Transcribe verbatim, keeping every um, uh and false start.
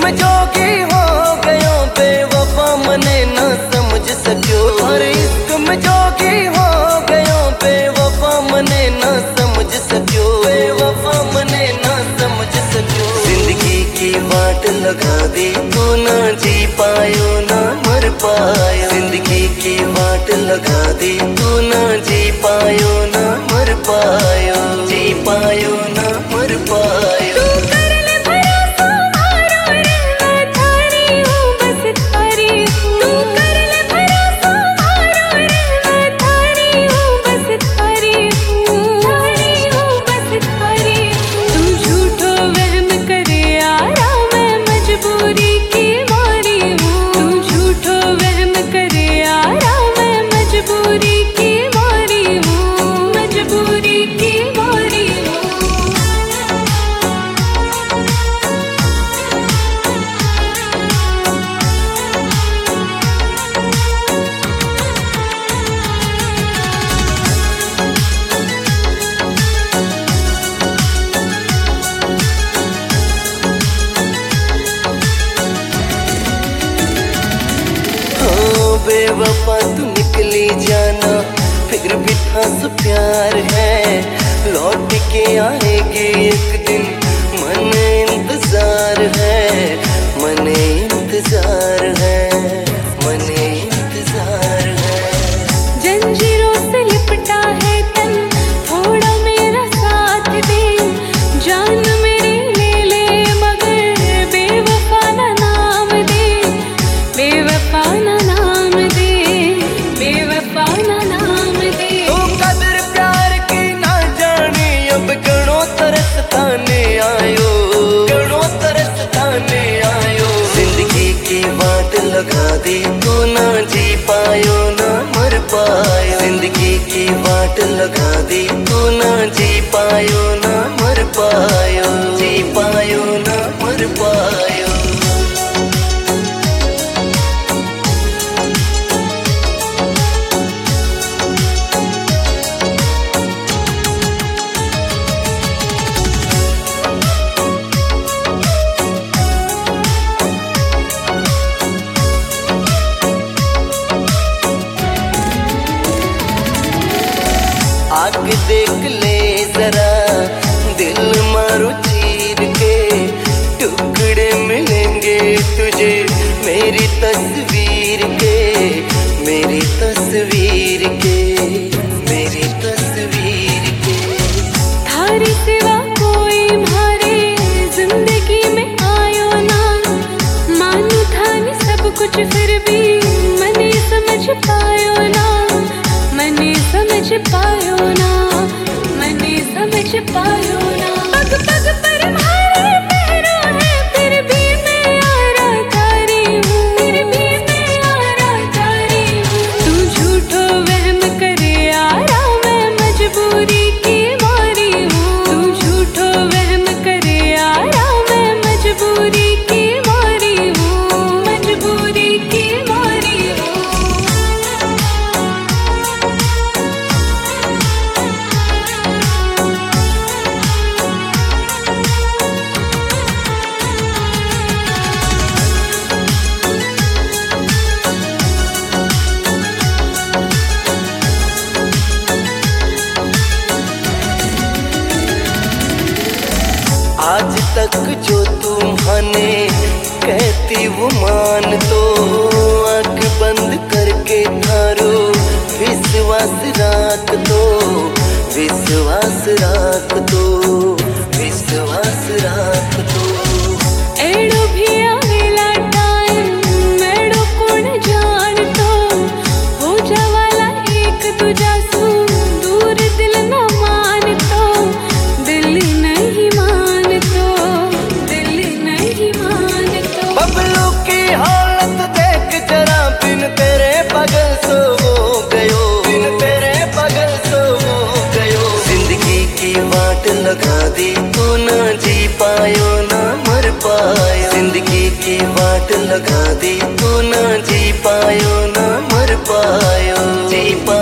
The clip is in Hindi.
में जोगी हो गयो बेवफा मने ना समझ सको। हर इश्क में जोगी हो गयो बेवफा मने ना समझ सको। बेवफा मने ना समझ सको। जिंदगी की वाट लगा दी तू ना जी पायो ना मर पायो। जिंदगी की वाट लगा दी तू ना जी पायो ना मर पायो। जी पायो ना मर पायो। बेवफा तू निकली जाना फिर भी खास प्यार है। लौट के आएगी एक दिन मन इंतजार है। मन इंतजार है। मन इंतजार है। जंजीरों से लिपटा है तन थोड़ा मेरा साथ दे। जान मेरी ले ले मगर बेवफा ना नाम दे। बेवफा ना लगा दी तू ना जी पायो ना मर पायो। जिंदगी की वाट लगा दी तू ना जी पायो ना मर पायो। जी पायो ना मर पायो। आके देख ले जरा दिल मारो चीर के। टुकड़े मिलेंगे तुझे मेरी तस्वीर के। मेरी तस्वीर के। मेरी तस्वीर के। थारे सिवा कोई मारे जिंदगी में आयो ना। मानू था नहीं सब कुछ फिर भी मने समझ पायो ना। मने समझ पायो ना। मने समझ पायो ना। पग पग पर मारे पैरों है फिर भी मैं यारा तारी हूँ। फिर भी मैं यारा तारी हूँ। तू झूठो वहम करे यारा मैं मजबूरी की मारी हूँ। तू झूठो वहम करे यारा मैं मजबूरी की मारी हूँ। मजबूरी की मारी हूँ। आज तक जो तुम्हाने कहती वो मान तो। आँख बंद करके थारो विश्वास राख दो। विश्वास राख दो। विश्वास राख दो। एड़ो भी आवेला टाइम मेड़ो कौन जान तो। हो जावाला एक दूजा सू दूर दिल न मान तो। दिल नहीं मान तो। दिल नहीं मान तो। बबलू की हालत देख जरा बिन तेरे पागल सो हो गयो। बिन तेरे पागल सो हो गयो। जिंदगी की वाट लगा दी तू ना जी पायो ना मर पायो। जिंदगी की वाट लगा दी तू ना जी पायो ना मर पायो। जी पायो।